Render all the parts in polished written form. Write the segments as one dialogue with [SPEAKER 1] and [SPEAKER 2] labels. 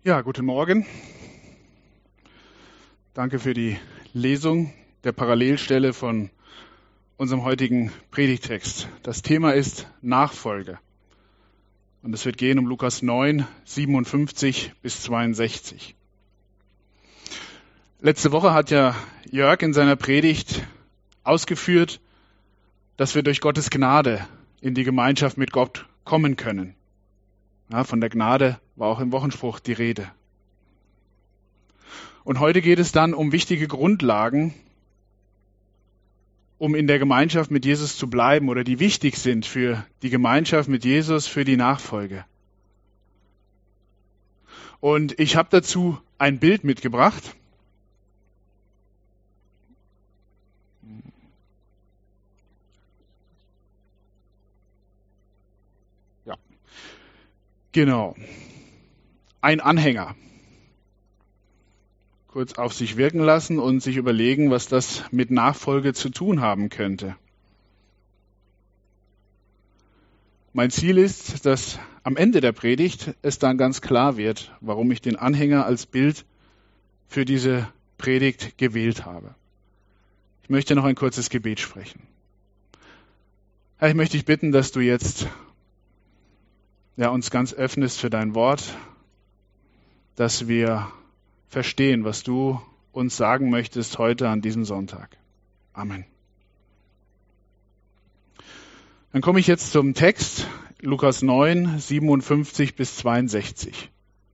[SPEAKER 1] Ja, guten Morgen. Danke für die Lesung der Parallelstelle von unserem heutigen Predigtext. Das Thema ist Nachfolge. Und es wird gehen um Lukas 9, 57 bis 62. Letzte Woche hat ja Jörg in seiner Predigt ausgeführt, dass wir durch Gottes Gnade in die Gemeinschaft mit Gott kommen können. Ja, von der Gnade war auch im Wochenspruch die Rede. Und heute geht es dann um wichtige Grundlagen, um in der Gemeinschaft mit Jesus zu bleiben oder die wichtig sind für die Gemeinschaft mit Jesus, für die Nachfolge. Und ich habe dazu ein Bild mitgebracht. Ja, genau. Ein Anhänger. Kurz auf sich wirken lassen und sich überlegen, was das mit Nachfolge zu tun haben könnte. Mein Ziel ist, dass am Ende der Predigt es dann ganz klar wird, warum ich den Anhänger als Bild für diese Predigt gewählt habe. Ich möchte noch ein kurzes Gebet sprechen. Herr, ich möchte dich bitten, dass du jetzt uns ganz öffnest für dein Wort, dass wir verstehen, was du uns sagen möchtest heute an diesem Sonntag. Amen. Dann komme ich jetzt zum Text, Lukas 9, 57 bis 62.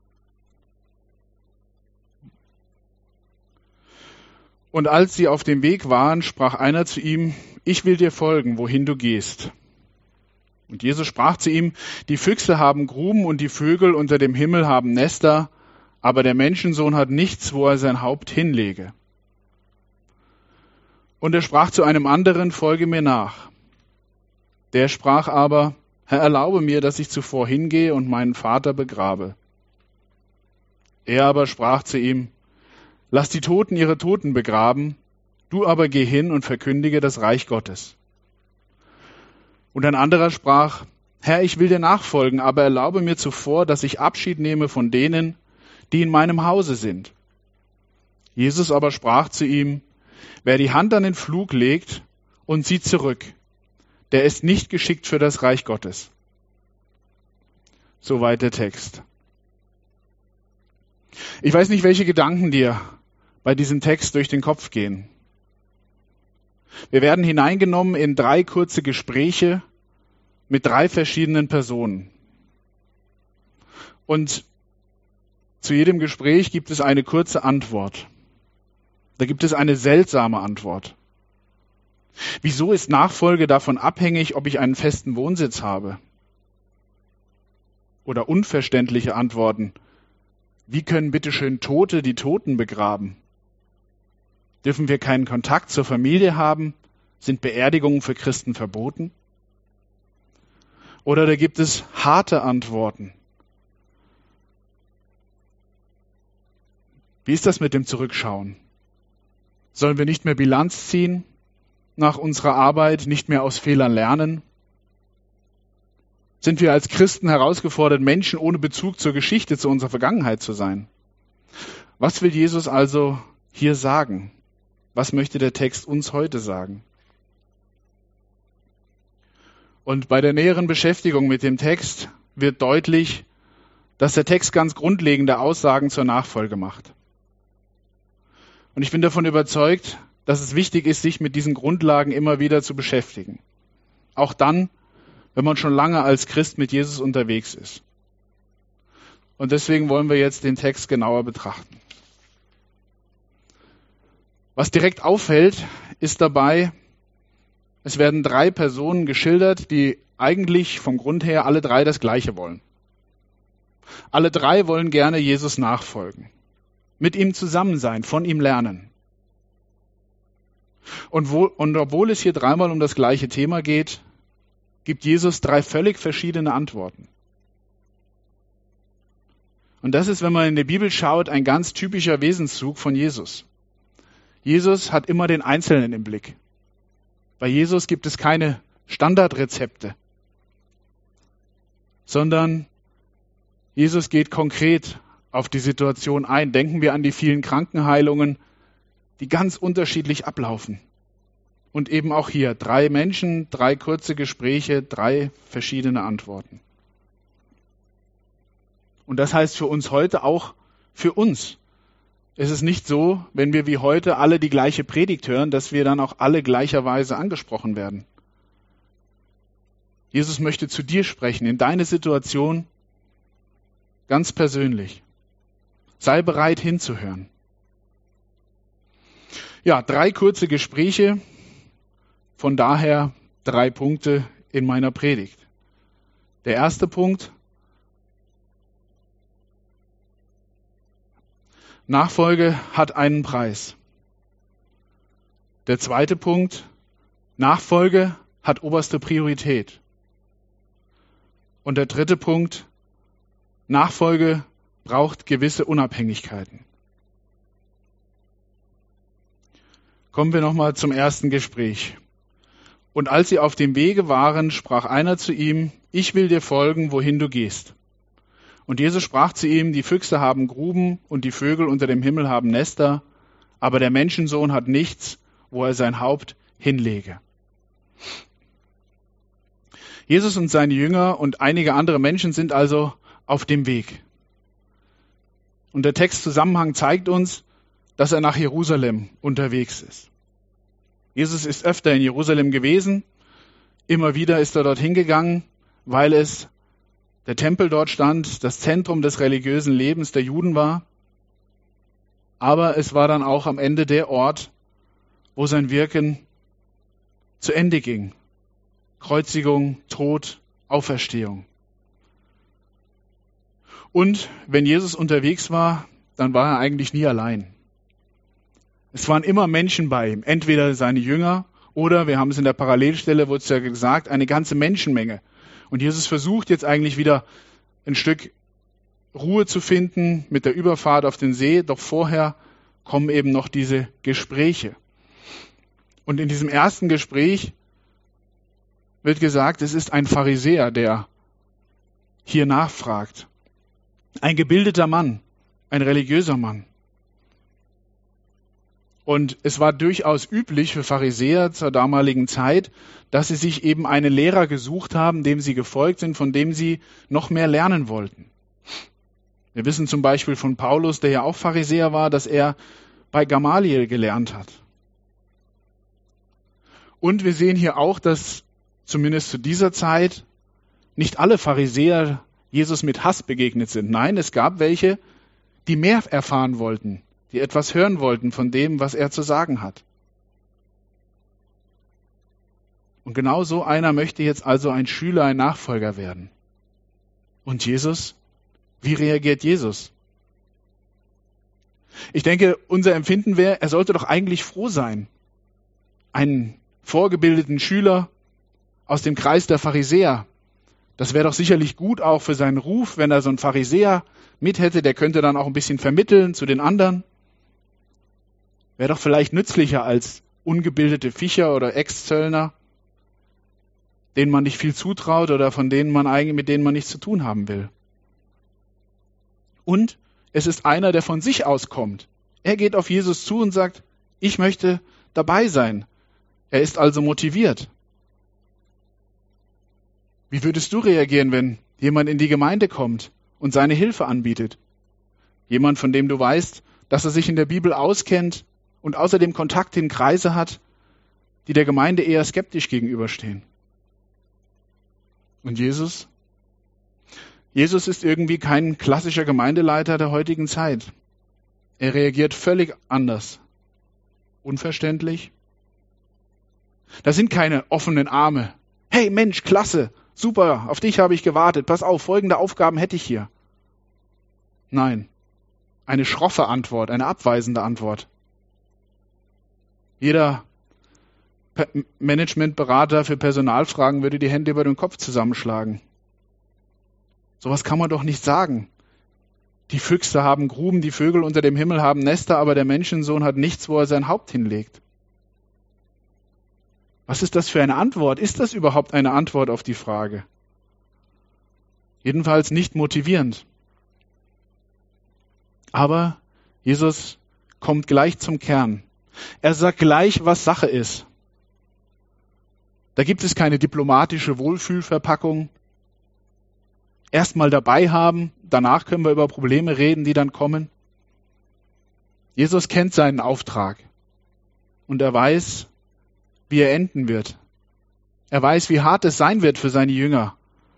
[SPEAKER 1] Und als sie auf dem Weg waren, sprach einer zu ihm: Ich will dir folgen, wohin du gehst. Und Jesus sprach zu ihm: Die Füchse haben Gruben und die Vögel unter dem Himmel haben Nester, aber der Menschensohn hat nichts, wo er sein Haupt hinlege. Und er sprach zu einem anderen: Folge mir nach. Der sprach aber: Herr, erlaube mir, dass ich zuvor hingehe und meinen Vater begrabe. Er aber sprach zu ihm: Lass die Toten ihre Toten begraben, du aber geh hin und verkündige das Reich Gottes. Und ein anderer sprach: Herr, ich will dir nachfolgen, aber erlaube mir zuvor, dass ich Abschied nehme von denen, die in meinem Hause sind. Jesus aber sprach zu ihm: Wer die Hand an den Pflug legt und sieht zurück, der ist nicht geschickt für das Reich Gottes. Soweit der Text. Ich weiß nicht, welche Gedanken dir bei diesem Text durch den Kopf gehen. Wir werden hineingenommen in 3 kurze Gespräche mit 3 verschiedenen Personen. Und zu jedem Gespräch gibt es eine kurze Antwort. Da gibt es eine seltsame Antwort. Wieso ist Nachfolge davon abhängig, ob ich einen festen Wohnsitz habe? Oder unverständliche Antworten. Wie können bitteschön Tote die Toten begraben? Dürfen wir keinen Kontakt zur Familie haben? Sind Beerdigungen für Christen verboten? Oder da gibt es harte Antworten. Wie ist das mit dem Zurückschauen? Sollen wir nicht mehr Bilanz ziehen nach unserer Arbeit, nicht mehr aus Fehlern lernen? Sind wir als Christen herausgefordert, Menschen ohne Bezug zur Geschichte, zu unserer Vergangenheit zu sein? Was will Jesus also hier sagen? Was möchte der Text uns heute sagen? Und bei der näheren Beschäftigung mit dem Text wird deutlich, dass der Text ganz grundlegende Aussagen zur Nachfolge macht. Und ich bin davon überzeugt, dass es wichtig ist, sich mit diesen Grundlagen immer wieder zu beschäftigen. Auch dann, wenn man schon lange als Christ mit Jesus unterwegs ist. Und deswegen wollen wir jetzt den Text genauer betrachten. Was direkt auffällt, ist dabei, es werden 3 Personen geschildert, die eigentlich vom Grund her alle 3 das Gleiche wollen. Alle 3 wollen gerne Jesus nachfolgen. Mit ihm zusammen sein, von ihm lernen. Und obwohl es hier 3-mal um das gleiche Thema geht, gibt Jesus 3 völlig verschiedene Antworten. Und das ist, wenn man in die Bibel schaut, ein ganz typischer Wesenszug von Jesus. Jesus hat immer den Einzelnen im Blick. Bei Jesus gibt es keine Standardrezepte, sondern Jesus geht konkret auf die Situation ein. Denken wir an die vielen Krankenheilungen, die ganz unterschiedlich ablaufen. Und eben auch hier 3 Menschen, 3 kurze Gespräche, 3 verschiedene Antworten. Und das heißt für uns heute auch, für uns ist es nicht so, wenn wir wie heute alle die gleiche Predigt hören, dass wir dann auch alle gleicherweise angesprochen werden. Jesus möchte zu dir sprechen, in deine Situation, ganz persönlich. Sei bereit hinzuhören. Ja, 3 kurze Gespräche, von daher 3 Punkte in meiner Predigt. Der erste Punkt: Nachfolge hat einen Preis. Der zweite Punkt: Nachfolge hat oberste Priorität. Und der dritte Punkt: Nachfolge braucht gewisse Unabhängigkeiten. Kommen wir nochmal zum ersten Gespräch. Und als sie auf dem Wege waren, sprach einer zu ihm: Ich will dir folgen, wohin du gehst. Und Jesus sprach zu ihm: Die Füchse haben Gruben und die Vögel unter dem Himmel haben Nester, aber der Menschensohn hat nichts, wo er sein Haupt hinlege. Jesus und seine Jünger und einige andere Menschen sind also auf dem Weg. Und der Textzusammenhang zeigt uns, dass er nach Jerusalem unterwegs ist. Jesus ist öfter in Jerusalem gewesen. Immer wieder ist er dorthin gegangen, weil der Tempel dort stand, das Zentrum des religiösen Lebens der Juden war. Aber es war dann auch am Ende der Ort, wo sein Wirken zu Ende ging. Kreuzigung, Tod, Auferstehung. Und wenn Jesus unterwegs war, dann war er eigentlich nie allein. Es waren immer Menschen bei ihm, entweder seine Jünger oder, wir haben es in der Parallelstelle, wurde es ja gesagt, eine ganze Menschenmenge. Und Jesus versucht jetzt eigentlich wieder ein Stück Ruhe zu finden mit der Überfahrt auf den See, doch vorher kommen eben noch diese Gespräche. Und in diesem ersten Gespräch wird gesagt, es ist ein Pharisäer, der hier nachfragt. Ein gebildeter Mann, ein religiöser Mann. Und es war durchaus üblich für Pharisäer zur damaligen Zeit, dass sie sich eben einen Lehrer gesucht haben, dem sie gefolgt sind, von dem sie noch mehr lernen wollten. Wir wissen zum Beispiel von Paulus, der ja auch Pharisäer war, dass er bei Gamaliel gelernt hat. Und wir sehen hier auch, dass zumindest zu dieser Zeit nicht alle Pharisäer Jesus mit Hass begegnet sind. Nein, es gab welche, die mehr erfahren wollten, die etwas hören wollten von dem, was er zu sagen hat. Und genau so einer möchte jetzt also ein Schüler, ein Nachfolger werden. Und Jesus? Wie reagiert Jesus? Ich denke, unser Empfinden wäre, er sollte doch eigentlich froh sein, einen vorgebildeten Schüler aus dem Kreis der Pharisäer. Das wäre doch sicherlich gut auch für seinen Ruf, wenn er so einen Pharisäer mit hätte, der könnte dann auch ein bisschen vermitteln zu den anderen. Wäre doch vielleicht nützlicher als ungebildete Fischer oder Ex-Zöllner, denen man nicht viel zutraut oder mit denen man nichts zu tun haben will. Und es ist einer, der von sich aus kommt. Er geht auf Jesus zu und sagt: Ich möchte dabei sein. Er ist also motiviert. Wie würdest du reagieren, wenn jemand in die Gemeinde kommt und seine Hilfe anbietet? Jemand, von dem du weißt, dass er sich in der Bibel auskennt und außerdem Kontakt in Kreise hat, die der Gemeinde eher skeptisch gegenüberstehen. Und Jesus? Jesus ist irgendwie kein klassischer Gemeindeleiter der heutigen Zeit. Er reagiert völlig anders. Unverständlich. Das sind keine offenen Arme. Hey Mensch, klasse, super, auf dich habe ich gewartet. Pass auf, folgende Aufgaben hätte ich hier. Nein, eine schroffe Antwort, eine abweisende Antwort. Jeder Managementberater für Personalfragen würde die Hände über den Kopf zusammenschlagen. Sowas kann man doch nicht sagen. Die Füchse haben Gruben, die Vögel unter dem Himmel haben Nester, aber der Menschensohn hat nichts, wo er sein Haupt hinlegt. Was ist das für eine Antwort? Ist das überhaupt eine Antwort auf die Frage? Jedenfalls nicht motivierend. Aber Jesus kommt gleich zum Kern. Er sagt gleich, was Sache ist. Da gibt es keine diplomatische Wohlfühlverpackung. Erstmal dabei haben, danach können wir über Probleme reden, die dann kommen. Jesus kennt seinen Auftrag und er weiß, wie er enden wird. Er weiß, wie hart es sein wird für seine Jünger.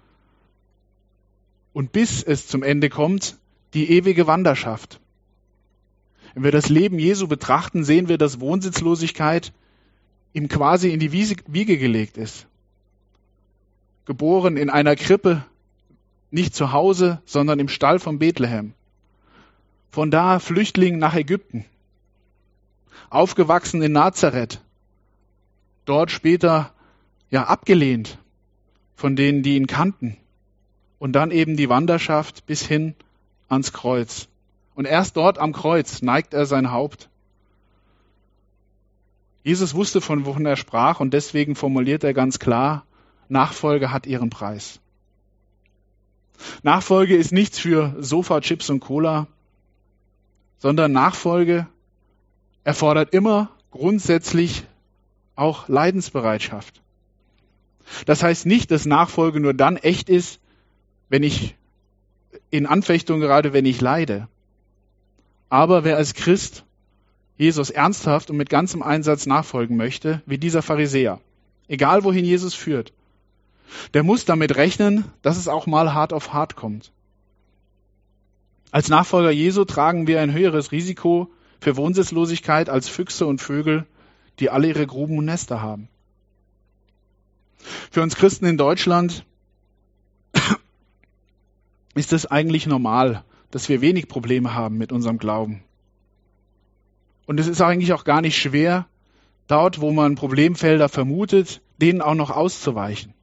[SPEAKER 1] Und bis es zum Ende kommt, die ewige Wanderschaft. Wenn wir das Leben Jesu betrachten, sehen wir, dass Wohnsitzlosigkeit ihm quasi in die Wiege gelegt ist. Geboren in einer Krippe, nicht zu Hause, sondern im Stall von Bethlehem. Von da Flüchtling nach Ägypten. Aufgewachsen in Nazareth. Dort später abgelehnt von denen, die ihn kannten. Und dann eben die Wanderschaft bis hin ans Kreuz. Und erst dort am Kreuz neigt er sein Haupt. Jesus wusste, von wovon er sprach, und deswegen formuliert er ganz klar, Nachfolge hat ihren Preis. Nachfolge ist nichts für Sofa, Chips und Cola, sondern Nachfolge erfordert immer grundsätzlich auch Leidensbereitschaft. Das heißt nicht, dass Nachfolge nur dann echt ist, wenn ich in Anfechtung gerate, wenn ich leide. Aber wer als Christ Jesus ernsthaft und mit ganzem Einsatz nachfolgen möchte, wie dieser Pharisäer, egal wohin Jesus führt, der muss damit rechnen, dass es auch mal hart auf hart kommt. Als Nachfolger Jesu tragen wir ein höheres Risiko für Wohnsitzlosigkeit als Füchse und Vögel, die alle ihre Gruben und Nester haben. Für uns Christen in Deutschland ist es eigentlich normal, dass wir wenig Probleme haben mit unserem Glauben. Und es ist eigentlich auch gar nicht schwer, dort, wo man Problemfelder vermutet, denen auch noch auszuweichen.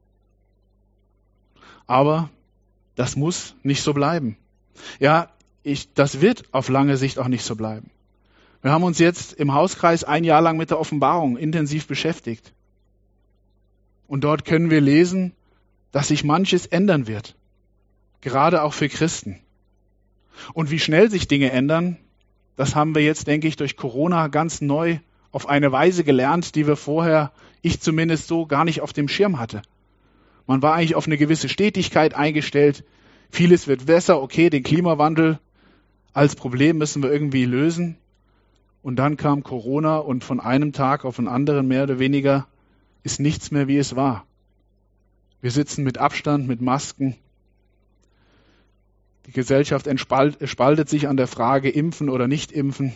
[SPEAKER 1] Aber das muss nicht so bleiben. Das wird auf lange Sicht auch nicht so bleiben. Wir haben uns jetzt im Hauskreis 1 Jahr lang mit der Offenbarung intensiv beschäftigt. Und dort können wir lesen, dass sich manches ändern wird. Gerade auch für Christen. Und wie schnell sich Dinge ändern, das haben wir jetzt, denke ich, durch Corona ganz neu auf eine Weise gelernt, die wir vorher, ich zumindest so, gar nicht auf dem Schirm hatte. Man war eigentlich auf eine gewisse Stetigkeit eingestellt. Vieles wird besser, okay, den Klimawandel als Problem müssen wir irgendwie lösen. Und dann kam Corona und von einem Tag auf den anderen mehr oder weniger ist nichts mehr, wie es war. Wir sitzen mit Abstand, mit Masken. Die Gesellschaft spaltet sich an der Frage, impfen oder nicht impfen.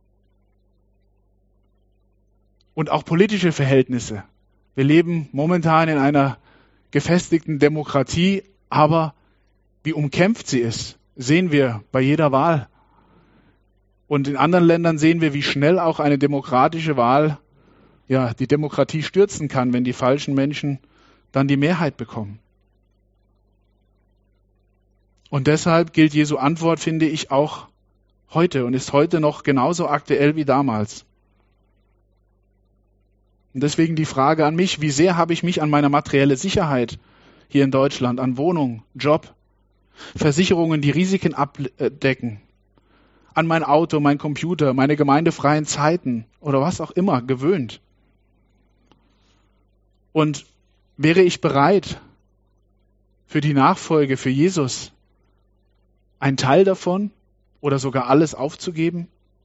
[SPEAKER 1] Und auch politische Verhältnisse. Wir leben momentan in einer gefestigten Demokratie, aber wie umkämpft sie ist, sehen wir bei jeder Wahl. Und in anderen Ländern sehen wir, wie schnell auch eine demokratische Wahl die Demokratie stürzen kann, wenn die falschen Menschen dann die Mehrheit bekommen. Und deshalb gilt Jesu Antwort, finde ich, auch heute und ist heute noch genauso aktuell wie damals. Und deswegen die Frage an mich, wie sehr habe ich mich an meine materielle Sicherheit hier in Deutschland, an Wohnung, Job, Versicherungen, die Risiken abdecken, an mein Auto, mein Computer, meine gemeindefreien Zeiten oder was auch immer gewöhnt? Und wäre ich bereit, für die Nachfolge, für Jesus, einen Teil davon oder sogar alles aufzugeben?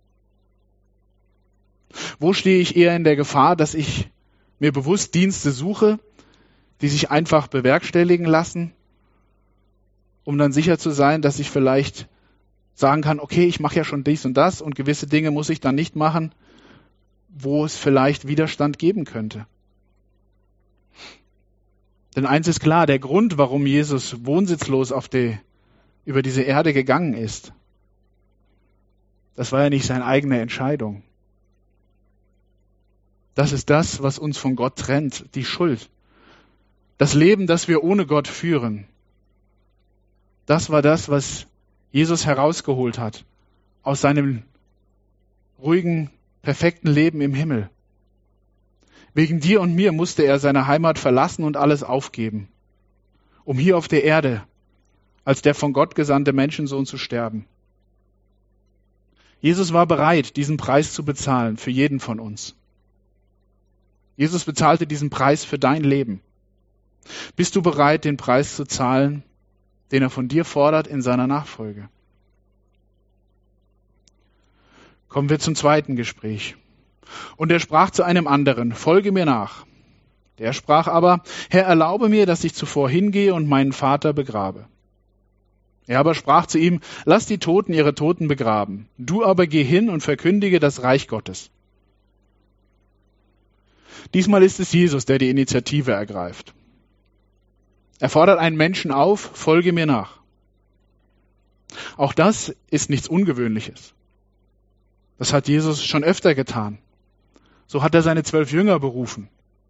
[SPEAKER 1] Wo stehe ich eher in der Gefahr, dass ich mir bewusst Dienste suche, die sich einfach bewerkstelligen lassen, um dann sicher zu sein, dass ich vielleicht sagen kann, okay, ich mache ja schon dies und das und gewisse Dinge muss ich dann nicht machen, wo es vielleicht Widerstand geben könnte. Denn eins ist klar, der Grund, warum Jesus wohnsitzlos über diese Erde gegangen ist, das war ja nicht seine eigene Entscheidung. Das ist das, was uns von Gott trennt, die Schuld. Das Leben, das wir ohne Gott führen, das war das, was Jesus herausgeholt hat aus seinem ruhigen, perfekten Leben im Himmel. Wegen dir und mir musste er seine Heimat verlassen und alles aufgeben, um hier auf der Erde als der von Gott gesandte Menschensohn zu sterben. Jesus war bereit, diesen Preis zu bezahlen für jeden von uns. Jesus bezahlte diesen Preis für dein Leben. Bist du bereit, den Preis zu zahlen, den er von dir fordert in seiner Nachfolge? Kommen wir zum zweiten Gespräch. Und er sprach zu einem anderen, folge mir nach. Der sprach aber, Herr, erlaube mir, dass ich zuvor hingehe und meinen Vater begrabe. Er aber sprach zu ihm, lass die Toten ihre Toten begraben. Du aber geh hin und verkündige das Reich Gottes. Diesmal ist es Jesus, der die Initiative ergreift. Er fordert einen Menschen auf, folge mir nach. Auch das ist nichts Ungewöhnliches. Das hat Jesus schon öfter getan. So hat er seine 12 Jünger berufen.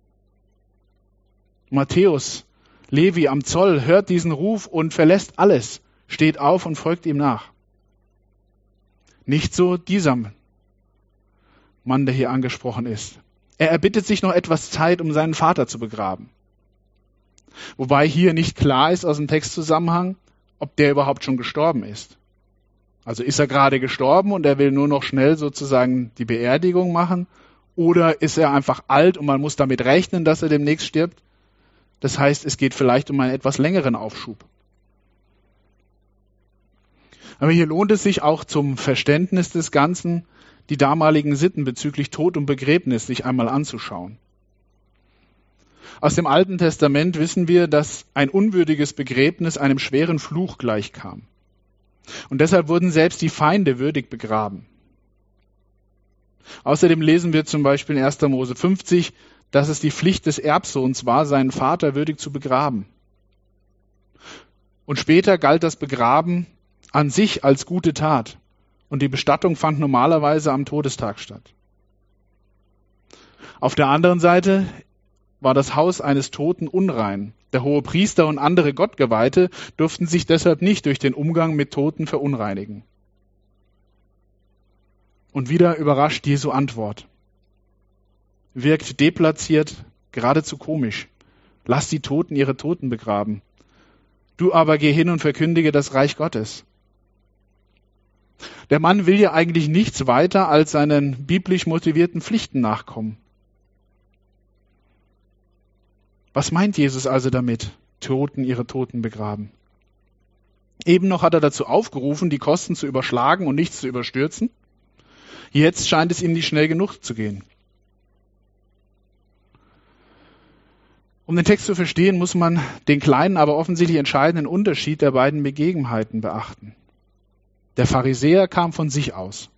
[SPEAKER 1] Matthäus, Levi am Zoll, hört diesen Ruf und verlässt alles, steht auf und folgt ihm nach. Nicht so dieser Mann, der hier angesprochen ist. Er erbittet sich noch etwas Zeit, um seinen Vater zu begraben. Wobei hier nicht klar ist aus dem Textzusammenhang, ob der überhaupt schon gestorben ist. Also ist er gerade gestorben und er will nur noch schnell sozusagen die Beerdigung machen, oder ist er einfach alt und man muss damit rechnen, dass er demnächst stirbt? Das heißt, es geht vielleicht um einen etwas längeren Aufschub. Aber hier lohnt es sich auch zum Verständnis des Ganzen, die damaligen Sitten bezüglich Tod und Begräbnis sich einmal anzuschauen. Aus dem Alten Testament wissen wir, dass ein unwürdiges Begräbnis einem schweren Fluch gleichkam. Und deshalb wurden selbst die Feinde würdig begraben. Außerdem lesen wir zum Beispiel in 1. Mose 50, dass es die Pflicht des Erbsohns war, seinen Vater würdig zu begraben. Und später galt das Begraben an sich als gute Tat. Und die Bestattung fand normalerweise am Todestag statt. Auf der anderen Seite war das Haus eines Toten unrein. Der Hohepriester und andere Gottgeweihte durften sich deshalb nicht durch den Umgang mit Toten verunreinigen. Und wieder überrascht Jesu Antwort. Wirkt deplatziert, geradezu komisch. Lass die Toten ihre Toten begraben. Du aber geh hin und verkündige das Reich Gottes. Der Mann will ja eigentlich nichts weiter als seinen biblisch motivierten Pflichten nachkommen. Was meint Jesus also damit, Toten ihre Toten begraben? Eben noch hat er dazu aufgerufen, die Kosten zu überschlagen und nichts zu überstürzen. Jetzt scheint es ihm nicht schnell genug zu gehen. Um den Text zu verstehen, muss man den kleinen, aber offensichtlich entscheidenden Unterschied der beiden Begebenheiten beachten. Der Pharisäer kam von sich aus.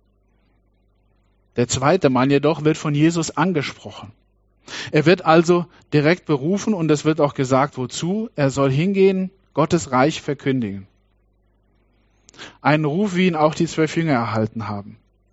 [SPEAKER 1] Der zweite Mann jedoch wird von Jesus angesprochen. Er wird also direkt berufen und es wird auch gesagt, wozu? Er soll hingehen, Gottes Reich verkündigen. Einen Ruf, wie ihn auch die 12 Jünger erhalten haben.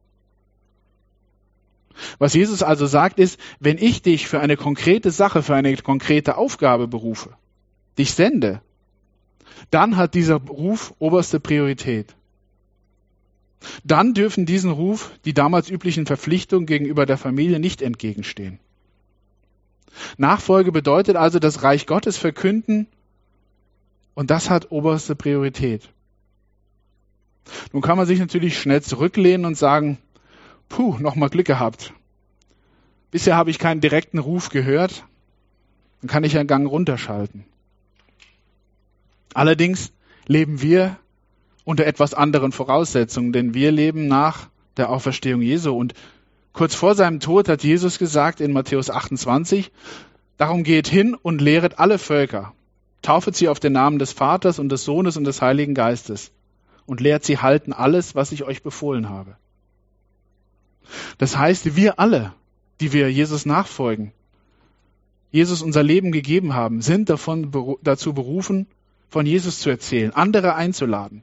[SPEAKER 1] Was Jesus also sagt, ist, wenn ich dich für eine konkrete Sache, für eine konkrete Aufgabe berufe, dich sende, dann hat dieser Ruf oberste Priorität. Dann dürfen diesen Ruf die damals üblichen Verpflichtungen gegenüber der Familie nicht entgegenstehen. Nachfolge bedeutet also das Reich Gottes verkünden und das hat oberste Priorität. Nun kann man sich natürlich schnell zurücklehnen und sagen, nochmal Glück gehabt. Bisher habe ich keinen direkten Ruf gehört, dann kann ich einen Gang runterschalten. Allerdings leben wir unter etwas anderen Voraussetzungen, denn wir leben nach der Auferstehung Jesu. Und kurz vor seinem Tod hat Jesus gesagt in Matthäus 28, darum geht hin und lehret alle Völker, taufet sie auf den Namen des Vaters und des Sohnes und des Heiligen Geistes und lehrt sie halten alles, was ich euch befohlen habe. Das heißt, wir alle, die wir Jesus nachfolgen, Jesus unser Leben gegeben haben, sind dazu berufen, von Jesus zu erzählen, andere einzuladen.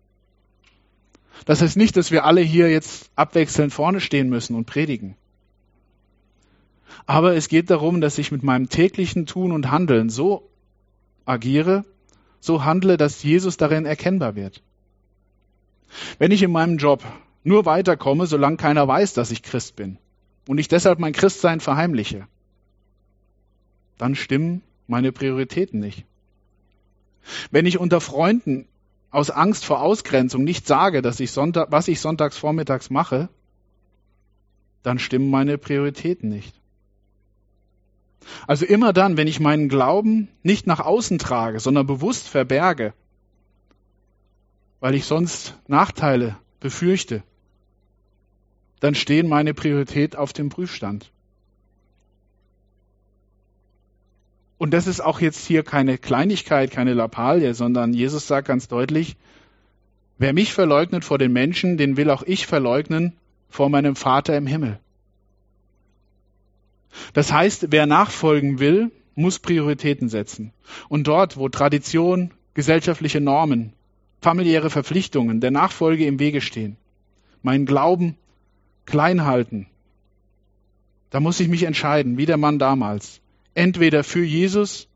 [SPEAKER 1] Das heißt nicht, dass wir alle hier jetzt abwechselnd vorne stehen müssen und predigen. Aber es geht darum, dass ich mit meinem täglichen Tun und Handeln so agiere, so handle, dass Jesus darin erkennbar wird. Wenn ich in meinem Job nur weiterkomme, solange keiner weiß, dass ich Christ bin und ich deshalb mein Christsein verheimliche, dann stimmen meine Prioritäten nicht. Wenn ich unter Freunden aus Angst vor Ausgrenzung nicht sage, was ich sonntags vormittags mache, dann stimmen meine Prioritäten nicht. Also immer dann, wenn ich meinen Glauben nicht nach außen trage, sondern bewusst verberge, weil ich sonst Nachteile befürchte, dann stehen meine Prioritäten auf dem Prüfstand. Und das ist auch jetzt hier keine Kleinigkeit, keine Lappalie, sondern Jesus sagt ganz deutlich, wer mich verleugnet vor den Menschen, den will auch ich verleugnen vor meinem Vater im Himmel. Das heißt, wer nachfolgen will, muss Prioritäten setzen. Und dort, wo Tradition, gesellschaftliche Normen, familiäre Verpflichtungen der Nachfolge im Wege stehen, meinen Glauben klein halten, da muss ich mich entscheiden, wie der Mann damals. Entweder für Jesus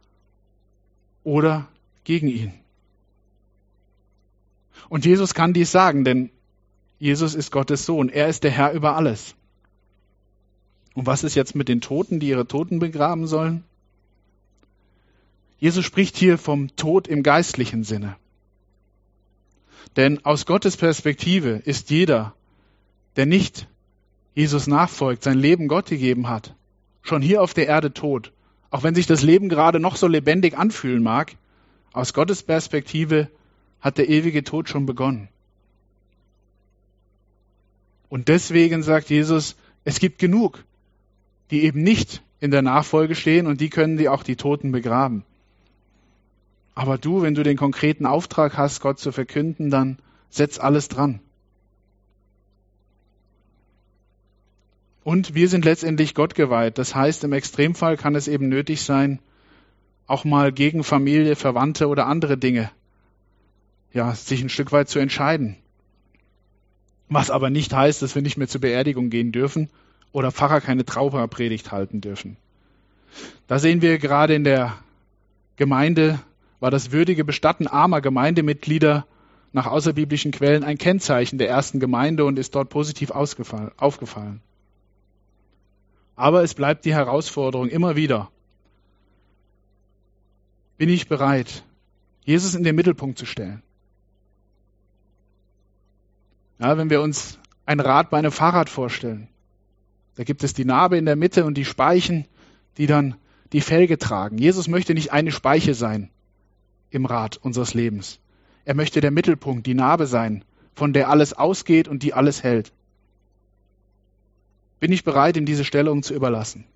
[SPEAKER 1] oder gegen ihn. Und Jesus kann dies sagen, denn Jesus ist Gottes Sohn. Er ist der Herr über alles. Und was ist jetzt mit den Toten, die ihre Toten begraben sollen? Jesus spricht hier vom Tod im geistlichen Sinne. Denn aus Gottes Perspektive ist jeder, der nicht Jesus nachfolgt, sein Leben Gott gegeben hat, schon hier auf der Erde tot. Auch wenn sich das Leben gerade noch so lebendig anfühlen mag, aus Gottes Perspektive hat der ewige Tod schon begonnen. Und deswegen sagt Jesus, es gibt genug, die eben nicht in der Nachfolge stehen und die können auch die Toten begraben. Aber du, wenn du den konkreten Auftrag hast, Gott zu verkünden, dann setz alles dran. Und wir sind letztendlich Gott geweiht. Das heißt, im Extremfall kann es eben nötig sein, auch mal gegen Familie, Verwandte oder andere Dinge, sich ein Stück weit zu entscheiden. Was aber nicht heißt, dass wir nicht mehr zur Beerdigung gehen dürfen oder Pfarrer keine Trauerpredigt halten dürfen. Da sehen wir gerade in der Gemeinde, war das würdige Bestatten armer Gemeindemitglieder nach außerbiblischen Quellen ein Kennzeichen der ersten Gemeinde und ist dort positiv aufgefallen. Aber es bleibt die Herausforderung immer wieder. Bin ich bereit, Jesus in den Mittelpunkt zu stellen? Ja, wenn wir uns ein Rad bei einem Fahrrad vorstellen, da gibt es die Narbe in der Mitte und die Speichen, die dann die Felge tragen. Jesus möchte nicht eine Speiche sein im Rad unseres Lebens. Er möchte der Mittelpunkt, die Narbe sein, von der alles ausgeht und die alles hält. Bin ich bereit, ihm diese Stellung zu überlassen?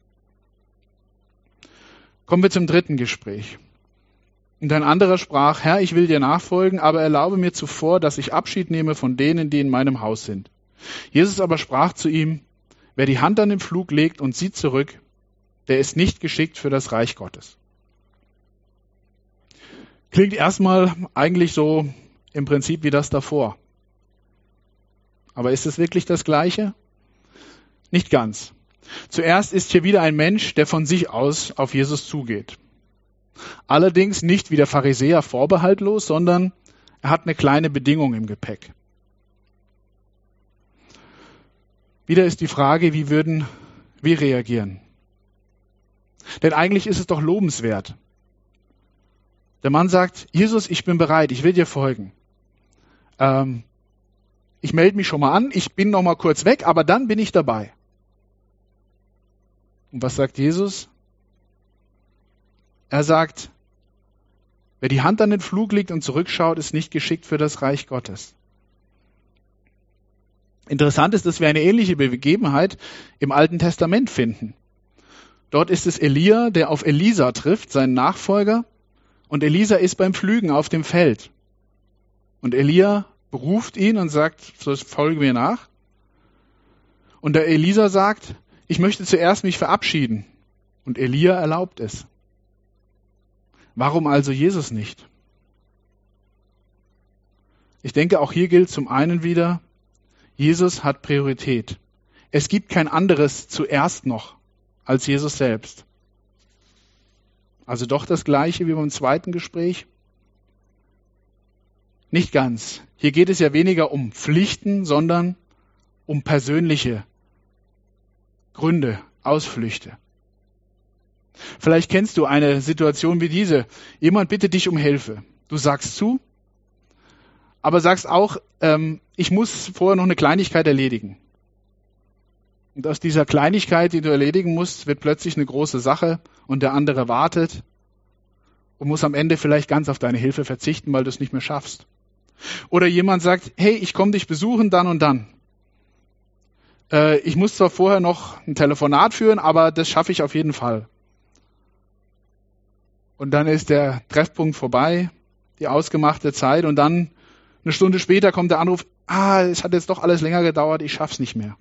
[SPEAKER 1] Kommen wir zum dritten Gespräch. Und ein anderer sprach, Herr, ich will dir nachfolgen, aber erlaube mir zuvor, dass ich Abschied nehme von denen, die in meinem Haus sind. Jesus aber sprach zu ihm, wer die Hand an den Pflug legt und sieht zurück, der ist nicht geschickt für das Reich Gottes. Klingt erstmal eigentlich so im Prinzip wie das davor. Aber ist es wirklich das Gleiche? Nicht ganz. Zuerst ist hier wieder ein Mensch, der von sich aus auf Jesus zugeht. Allerdings nicht wie der Pharisäer vorbehaltlos, sondern er hat eine kleine Bedingung im Gepäck. Wieder ist die Frage, wie würden wir reagieren? Denn eigentlich ist es doch lobenswert. Der Mann sagt, Jesus, ich bin bereit, ich will dir folgen. Ich melde mich schon mal an, ich bin noch mal kurz weg, aber dann bin ich dabei. Und was sagt Jesus? Er sagt, wer die Hand an den Pflug legt und zurückschaut, ist nicht geschickt für das Reich Gottes. Interessant ist, dass wir eine ähnliche Begebenheit im Alten Testament finden. Dort ist es Elia, der auf Elisa trifft, seinen Nachfolger, und Elisa ist beim Pflügen auf dem Feld. Und Elia beruft ihn und sagt, so folge mir nach. Und der Elisa sagt, ich möchte zuerst mich verabschieden. Und Elia erlaubt es. Warum also Jesus nicht? Ich denke, auch hier gilt zum einen wieder, Jesus hat Priorität. Es gibt kein anderes zuerst noch als Jesus selbst. Also doch das Gleiche wie beim zweiten Gespräch? Nicht ganz. Hier geht es ja weniger um Pflichten, sondern um persönliche Gründe, Ausflüchte. Vielleicht kennst du eine Situation wie diese. Jemand bittet dich um Hilfe. Du sagst zu, aber sagst auch, ich muss vorher noch eine Kleinigkeit erledigen. Und aus dieser Kleinigkeit, die du erledigen musst, wird plötzlich eine große Sache und der andere wartet und muss am Ende vielleicht ganz auf deine Hilfe verzichten, weil du es nicht mehr schaffst. Oder jemand sagt, hey, ich komme dich besuchen dann und dann. Ich muss zwar vorher noch ein Telefonat führen, aber das schaffe ich auf jeden Fall. Und dann ist der Treffpunkt vorbei, die ausgemachte Zeit, und dann eine Stunde später kommt der Anruf, es hat jetzt doch alles länger gedauert, ich schaff's nicht mehr.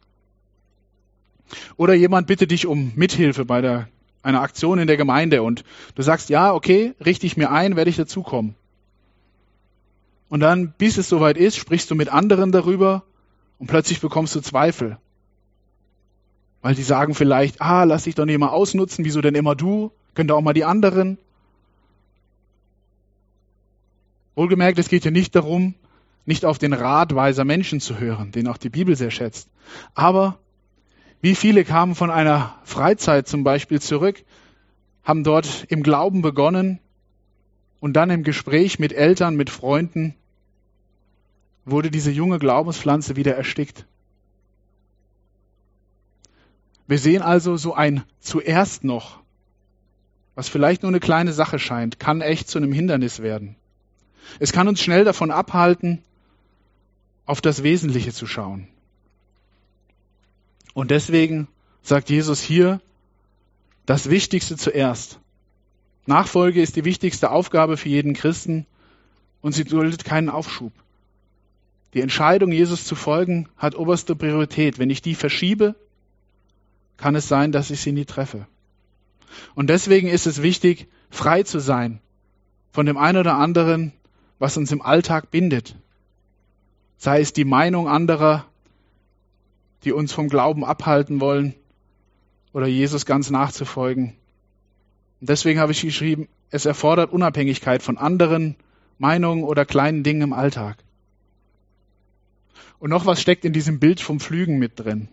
[SPEAKER 1] Oder jemand bittet dich um Mithilfe bei einer Aktion in der Gemeinde und du sagst, ja, okay, richte ich mir ein, werde ich dazukommen. Und dann, bis es soweit ist, sprichst du mit anderen darüber und plötzlich bekommst du Zweifel. Weil die sagen vielleicht, lass dich doch nicht mal ausnutzen, wieso denn immer du? Können doch auch mal die anderen. Wohlgemerkt, es geht hier nicht darum, nicht auf den Rat weiser Menschen zu hören, den auch die Bibel sehr schätzt. Aber wie viele kamen von einer Freizeit zum Beispiel zurück, haben dort im Glauben begonnen und dann im Gespräch mit Eltern, mit Freunden wurde diese junge Glaubenspflanze wieder erstickt. Wir sehen also so ein zuerst noch, was vielleicht nur eine kleine Sache scheint, kann echt zu einem Hindernis werden. Es kann uns schnell davon abhalten, auf das Wesentliche zu schauen. Und deswegen sagt Jesus hier, das Wichtigste zuerst. Nachfolge ist die wichtigste Aufgabe für jeden Christen und sie duldet keinen Aufschub. Die Entscheidung, Jesus zu folgen, hat oberste Priorität. Wenn ich die verschiebe, kann es sein, dass ich sie nie treffe. Und deswegen ist es wichtig, frei zu sein von dem einen oder anderen, was uns im Alltag bindet. Sei es die Meinung anderer, die uns vom Glauben abhalten wollen, oder Jesus ganz nachzufolgen. Und deswegen habe ich geschrieben, es erfordert Unabhängigkeit von anderen Meinungen oder kleinen Dingen im Alltag. Und noch was steckt in diesem Bild vom Pflügen mit drin.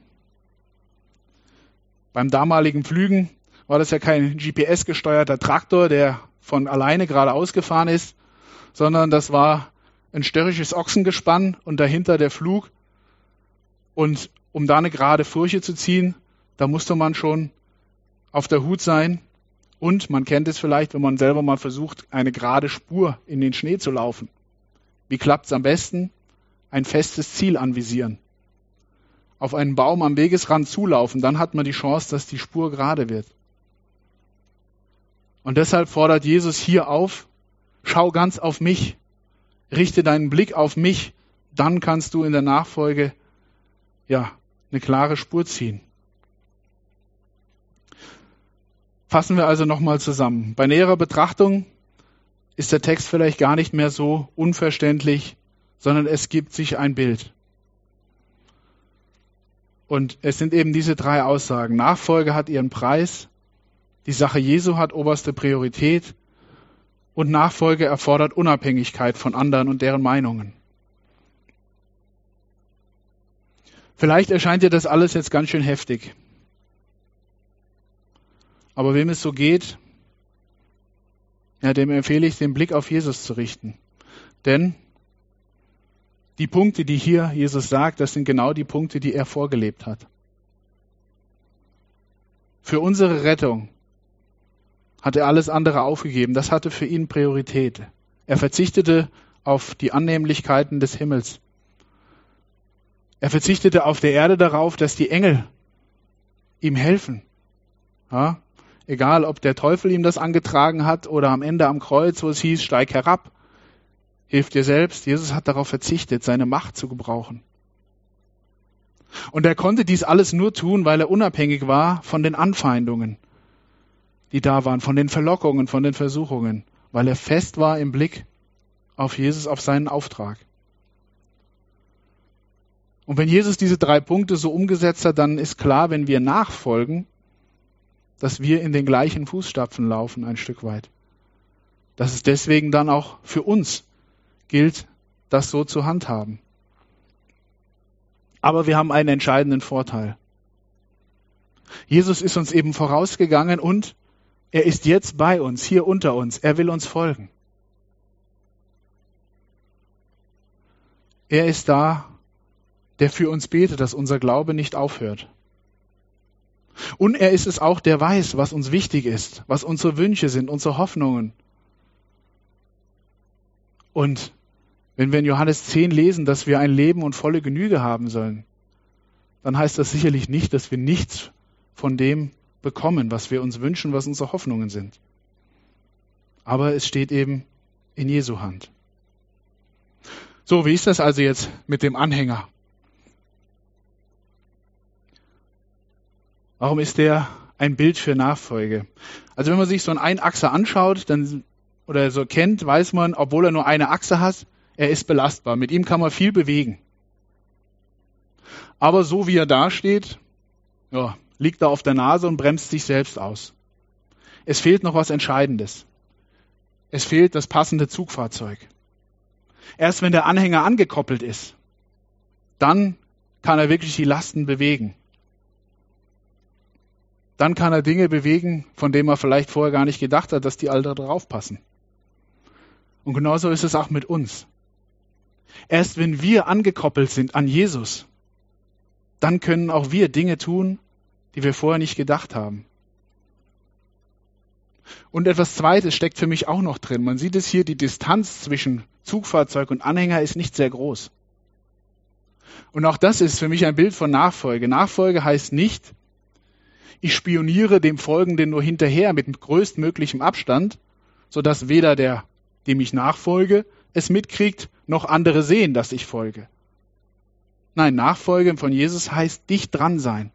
[SPEAKER 1] Beim damaligen Pflügen war das ja kein GPS-gesteuerter Traktor, der von alleine geradeaus gefahren ist, sondern das war ein störrisches Ochsengespann und dahinter der Pflug. Und um da eine gerade Furche zu ziehen, da musste man schon auf der Hut sein. Und man kennt es vielleicht, wenn man selber mal versucht, eine gerade Spur in den Schnee zu laufen. Wie klappt es am besten? Ein festes Ziel anvisieren. Auf einen Baum am Wegesrand zulaufen, dann hat man die Chance, dass die Spur gerade wird. Und deshalb fordert Jesus hier auf, schau ganz auf mich, richte deinen Blick auf mich, dann kannst du in der Nachfolge eine klare Spur ziehen. Fassen wir also nochmal zusammen. Bei näherer Betrachtung ist der Text vielleicht gar nicht mehr so unverständlich, sondern es gibt sich ein Bild. Und es sind eben diese 3 Aussagen. Nachfolge hat ihren Preis, die Sache Jesu hat oberste Priorität und Nachfolge erfordert Unabhängigkeit von anderen und deren Meinungen. Vielleicht erscheint dir das alles jetzt ganz schön heftig. Aber wem es so geht, dem empfehle ich, den Blick auf Jesus zu richten. Denn die Punkte, die hier Jesus sagt, das sind genau die Punkte, die er vorgelebt hat. Für unsere Rettung hat er alles andere aufgegeben. Das hatte für ihn Priorität. Er verzichtete auf die Annehmlichkeiten des Himmels. Er verzichtete auf der Erde darauf, dass die Engel ihm helfen. Ja? Egal, ob der Teufel ihm das angetragen hat oder am Ende am Kreuz, wo es hieß, steig herab, hilf dir selbst. Jesus hat darauf verzichtet, seine Macht zu gebrauchen. Und er konnte dies alles nur tun, weil er unabhängig war von den Anfeindungen, die da waren, von den Verlockungen, von den Versuchungen, weil er fest war im Blick auf Jesus, auf seinen Auftrag. Und wenn Jesus diese 3 Punkte so umgesetzt hat, dann ist klar, wenn wir nachfolgen, dass wir in den gleichen Fußstapfen laufen, ein Stück weit. Dass es deswegen dann auch für uns gilt, das so zu handhaben. Aber wir haben einen entscheidenden Vorteil. Jesus ist uns eben vorausgegangen und er ist jetzt bei uns, hier unter uns. Er will uns folgen. Er ist da, der für uns betet, dass unser Glaube nicht aufhört. Und er ist es auch, der weiß, was uns wichtig ist, was unsere Wünsche sind, unsere Hoffnungen. Und wenn wir in Johannes 10 lesen, dass wir ein Leben und volle Genüge haben sollen, dann heißt das sicherlich nicht, dass wir nichts von dem bekommen, was wir uns wünschen, was unsere Hoffnungen sind. Aber es steht eben in Jesu Hand. So, wie ist das also jetzt mit dem Anhänger? Warum ist der ein Bild für Nachfolge? Also wenn man sich so einen Einachser anschaut, oder so kennt, weiß man, obwohl er nur eine Achse hat, er ist belastbar. Mit ihm kann man viel bewegen. Aber so wie er dasteht, ja, liegt er auf der Nase und bremst sich selbst aus. Es fehlt noch was Entscheidendes. Es fehlt das passende Zugfahrzeug. Erst wenn der Anhänger angekoppelt ist, dann kann er wirklich die Lasten bewegen. Dann kann er Dinge bewegen, von denen er vielleicht vorher gar nicht gedacht hat, dass die alle da drauf passen. Und genauso ist es auch mit uns. Erst wenn wir angekoppelt sind an Jesus, dann können auch wir Dinge tun, die wir vorher nicht gedacht haben. Und etwas Zweites steckt für mich auch noch drin. Man sieht es hier, die Distanz zwischen Zugfahrzeug und Anhänger ist nicht sehr groß. Und auch das ist für mich ein Bild von Nachfolge. Nachfolge heißt nicht, ich spioniere dem Folgenden nur hinterher mit größtmöglichem Abstand, sodass weder der, dem ich nachfolge, es mitkriegt, noch andere sehen, dass ich folge. Nein, Nachfolge von Jesus heißt dicht dran sein.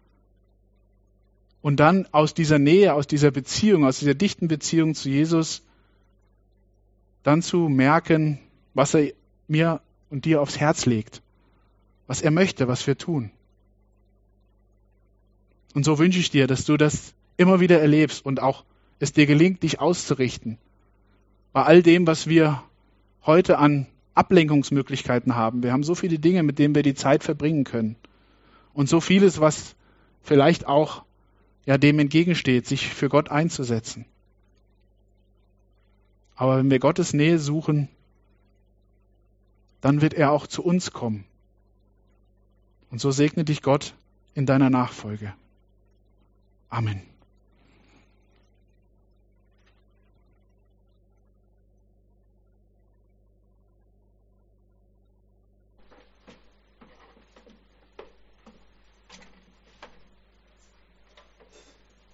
[SPEAKER 1] Und dann aus dieser Nähe, aus dieser Beziehung, aus dieser dichten Beziehung zu Jesus, dann zu merken, was er mir und dir aufs Herz legt, was er möchte, was wir tun. Und so wünsche ich dir, dass du das immer wieder erlebst und auch es dir gelingt, dich auszurichten. Bei all dem, was wir heute an Ablenkungsmöglichkeiten haben. Wir haben so viele Dinge, mit denen wir die Zeit verbringen können. Und so vieles, was vielleicht auch dem entgegensteht, sich für Gott einzusetzen. Aber wenn wir Gottes Nähe suchen, dann wird er auch zu uns kommen. Und so segne dich Gott in deiner Nachfolge. Amen.